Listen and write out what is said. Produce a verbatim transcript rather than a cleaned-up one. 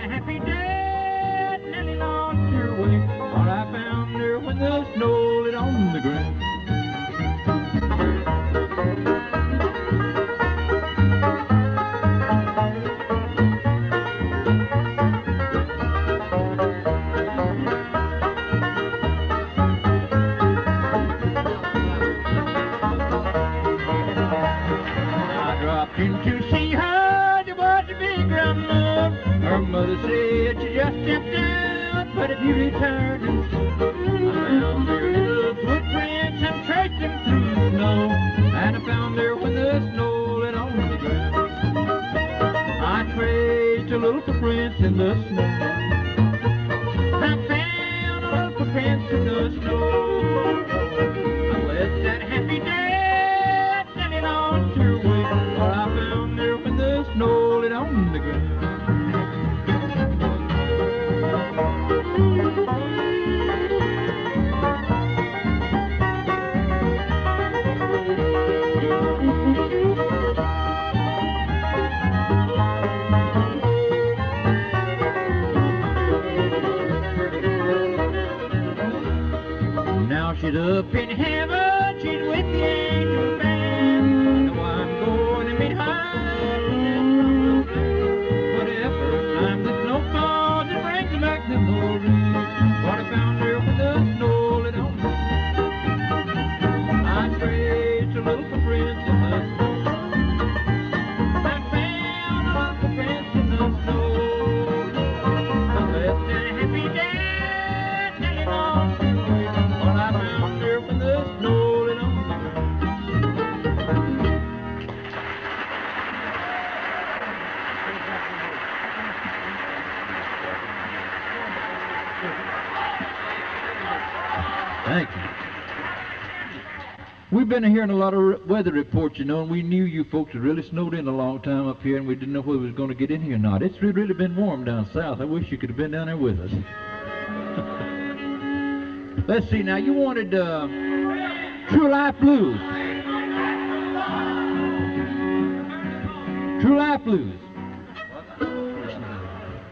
happy day, Nellie lost her way. Thought I found her when the snow lit on the ground. In to see her, there was a big round mug. Her mother said she just stepped out, but if you return and see, I found their little footprints and traced them through the snow. And I found her when the snow lit on the ground. I traced her little footprints in the snow. I found her little footprints in the snow. I blessed that happy day, Nellie lost her way. I found her when the snow lit on the ground. Now she's up in heaven, she's with the angel band. Now I'm going to meet her. Whatever time the snow falls, it brings back the memories. But I found her when the snow lit on the ground. I traced a little footprints in the snow. I found a little footprints in the snow. I left that happy day, Nellie lost her way. But I found her when the snow lit on the ground. Thank you. We've been hearing a lot of weather reports, you know, and we knew you folks had really snowed in a long time up here, and we didn't know whether it was going to get in here or not. It's really been warm down south. I wish you could have been down there with us. Let's see, now you wanted uh, True Life Blues. True Life Blues.